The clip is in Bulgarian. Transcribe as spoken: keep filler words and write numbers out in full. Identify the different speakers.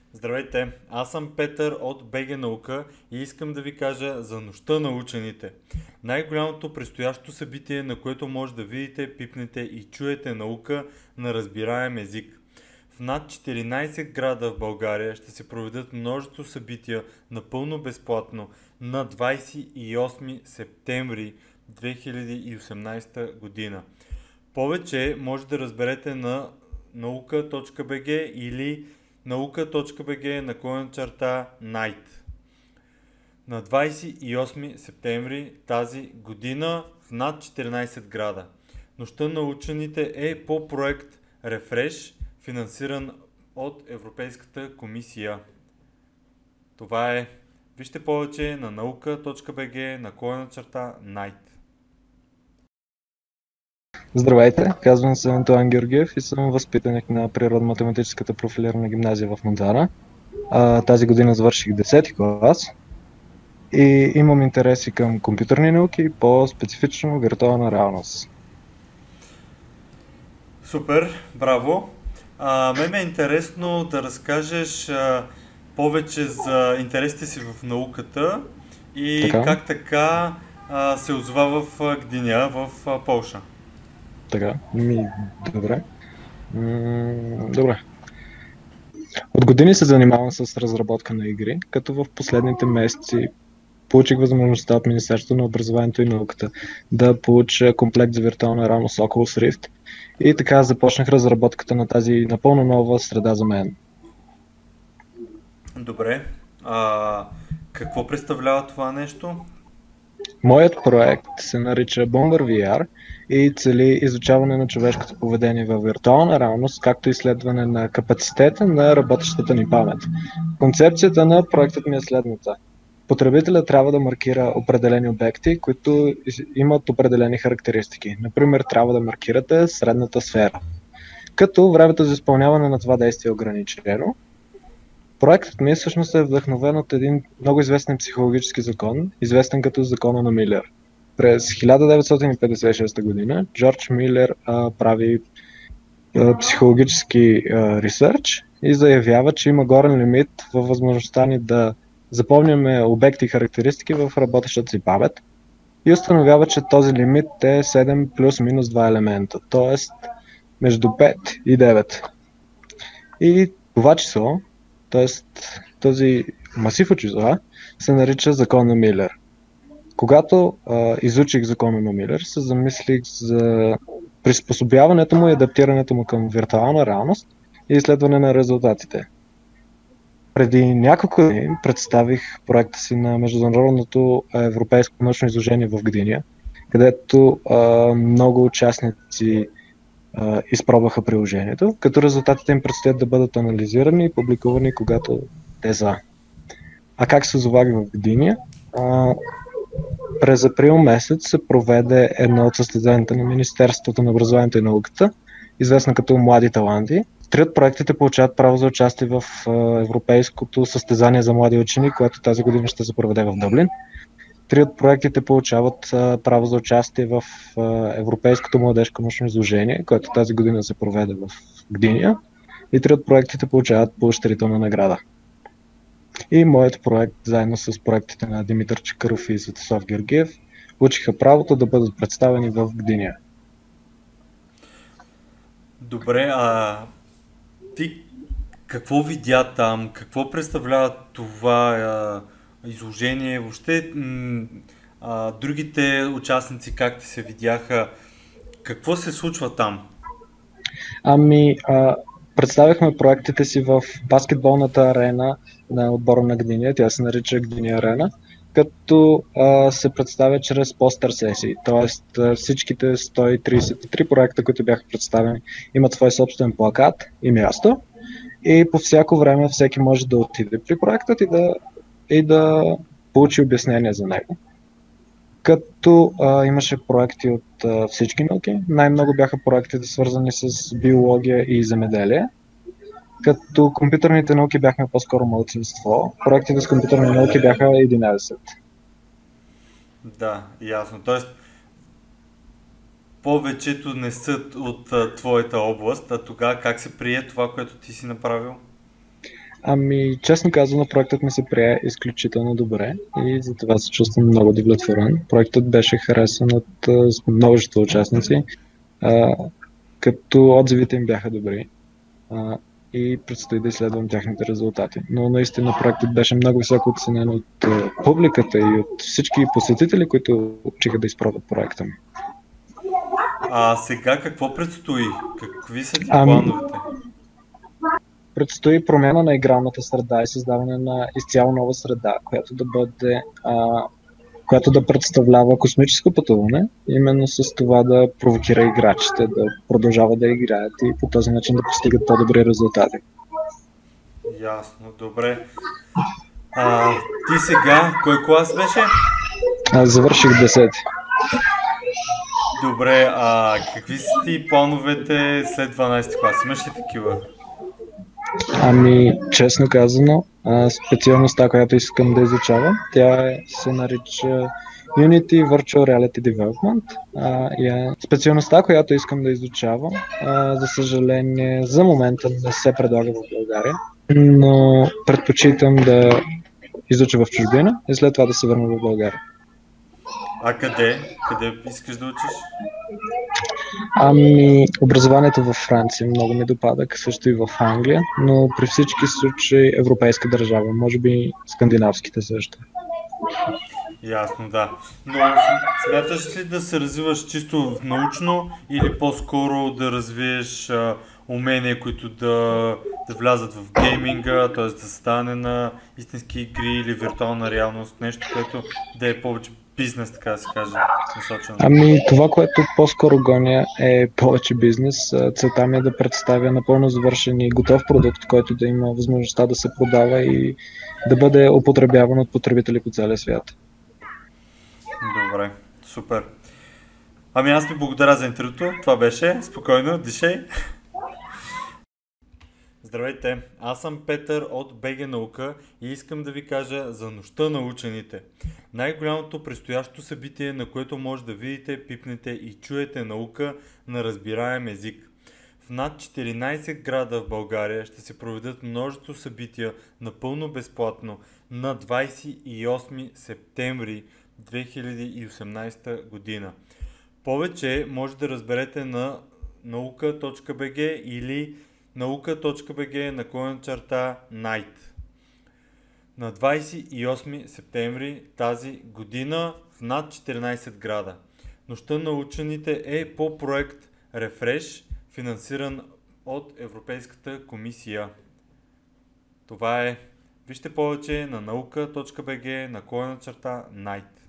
Speaker 1: Здравейте, аз съм Петър от БГ Наука и искам да ви кажа за Нощта на учените. Най-голямото предстоящо събитие, на което може да видите, пипнете и чуете наука на разбираем език. В над четиринайсет града в България ще се проведат множество събития напълно безплатно на двайсет и осми септември две хиляди и осемнайсета година. Повече може да разберете на наука точка бг или наука точка бг наклонена черта Night. На двайсет и осми септември тази година в над четиринайсет града. Нощта на учените е по проект Refresh, финансиран от Европейската комисия. Това е. Вижте повече на наука точка бг наклонена черта Night.
Speaker 2: Здравейте, казвам се Антоан Георгиев и съм възпитаник на природно-математическата профилирана гимназия в Монтана. А, тази година завърших десети клас и имам интереси към компютърни науки, по-специфично виртуална реалност.
Speaker 1: Супер, браво! А, мен ме е интересно да разкажеш а, повече за интересите си в науката и
Speaker 2: Така,
Speaker 1: как така а, се озова в а, Гдиня, в а, Полша.
Speaker 2: така, ми, добре. М, добре. От години се занимавам с разработка на игри, като в последните месеци получих възможността от Министерството на образованието и науката да получа комплект за виртуална реалност Oculus Rift и така започнах разработката на тази напълно нова среда за мен.
Speaker 1: Добре. А, какво представлява това нещо?
Speaker 2: Моят проект се нарича Bomber ви ар и цели изучаване на човешкото поведение във виртуална реалност, както и изследване на капацитета на работещата ни памет. Концепцията на проектът ми е следната. Потребителят трябва да маркира определени обекти, които из- имат определени характеристики. Например, трябва да маркирате средната сфера. Като времето за изпълняване на това действие е ограничено, проектът ми всъщност е вдъхновен от един много известен психологически закон, известен като закона на Милер. През хиляда деветстотин и петдесет и шеста година Джордж Милер а, прави а, психологически ресърч и заявява, че има горен лимит във възможността ни да запомняме обекти и характеристики в работещата си памет и установява, че този лимит е седем плюс-минус два елемента, т.е. между пет и девет. И това число, т.е. този масив от числа, се нарича закон на Милер. Когато а, изучих закона на Милер, се замислих за приспособяването му и адаптирането му към виртуална реалност и изследване на резултатите. Преди няколко дни представих проекта си на Международното европейско научно изложение в Гдиня, където а, много участници а, изпробваха приложението, като резултатите им предстоят да бъдат анализирани и публикувани, когато те са. А как се озовах в Гдиня? А, през април месец се проведе едно от състезанията на Министерството на образованието и науката, известно като Млади таланти. Три от проектите получават право за участие в а, Европейското състезание за млади учени, което тази година ще се проведе в Дъблин. Три от проектите получават а, право за участие в а, Европейското младежко научно изложение, което тази година се проведе в Гдиня. И три от проектите получават поощрителна награда. И моят проект, заедно с проектите на Димитър Чакъров и Светослав Георгиев, получиха правото да бъдат представени в Гдиня.
Speaker 1: Добре, а ти какво видя там? Какво представлява това а, изложение? Въобще м, а, другите участници как ти се видяха? Какво се случва там?
Speaker 2: Ами, а, представихме проектите си в баскетболната арена на отбора на Гдиня, тя се нарича Гдиня арена, като а, се представя чрез постър сесии, т.е. всичките сто тридесет и три проекта, които бяха представени, имат свой собствен плакат и място и по всяко време всеки може да отиде при проектът и да, и да получи обяснение за него. Като а, имаше проекти от а, всички науки. Най-много бяха проектите свързани с биология и земеделие, като компютърните науки бяхме по-скоро малцинство. Проектите с компютърни науки бяха единайсет.
Speaker 1: Да, ясно. Тоест, повечето не са от а, твоята област, а тогава как се прие това, което ти си направил?
Speaker 2: Ами, честно казано, проектът ми се прие изключително добре и за това се чувствам много удовлетворен. Проектът беше харесан от а, с множество участници, а, като отзивите им бяха добри а, и предстои да изследвам тяхните резултати. Но наистина проектът беше много високо оценен от а, публиката и от всички посетители, които учиха да изпробват проекта ми.
Speaker 1: А сега какво предстои? Какви са ти
Speaker 2: Ами,
Speaker 1: плановете?
Speaker 2: предстои промяна на игралната среда и създаване на изцяло нова среда, която да бъде, а, която да представлява космическо пътуване, именно с това да провокира играчите да продължават да играят и по този начин да постигат по-добри резултати.
Speaker 1: Ясно, добре. А, ти сега, кой клас беше?
Speaker 2: Аз завърших десети.
Speaker 1: Добре, а какви са ти плановете след дванадесети клас? Имаш ли такива?
Speaker 2: Ами, честно казано, а, специалността, която искам да изучавам, тя е, се нарича Unity Virtual Reality Development. А, и е специалността, която искам да изучавам, а, за съжаление, за момента не се предлага в България, но предпочитам да изуча в чужбина и след това да се върна в България.
Speaker 1: А къде? Къде искаш да учиш?
Speaker 2: Ами, образованието във Франция много ми допада, също и в Англия, но при всички случаи европейска държава, може би скандинавските също.
Speaker 1: Ясно, да. Но см- смяташ ли да се развиваш чисто научно или по-скоро да развиеш а, умения, които да, да влязат в гейминга, т.е. да стане на истински игри или виртуална реалност, нещо, което да е повече бизнес, така да се каже, насочено?
Speaker 2: Ами, това, което по-скоро гоня е повече бизнес. А, целта ми е да представя напълно завършен и готов продукт, който да има възможността да се продава и да бъде употребяван от потребители по целия свят.
Speaker 1: Добре, супер. Ами аз ви благодаря за интервюто. Това беше. Спокойно, дишай. Здравейте, аз съм Петър от БГ Наука и искам да ви кажа за Нощта на учените. Най-голямото предстоящо събитие, на което може да видите, пипнете и чуете наука на разбираем език. В над четиринадесет града в България ще се проведат множество събития напълно безплатно на двадесет и осми септември две хиляди и осемнадесета година. Повече може да разберете на наука точка бг или наука точка бг наклонена черта Night. На двадесет и осми септември тази година в над четиринадесет града. Нощта на учените е по проект Refresh, финансиран от Европейската комисия. Това е. Вижте повече на наука точка бг наклонена черта Night.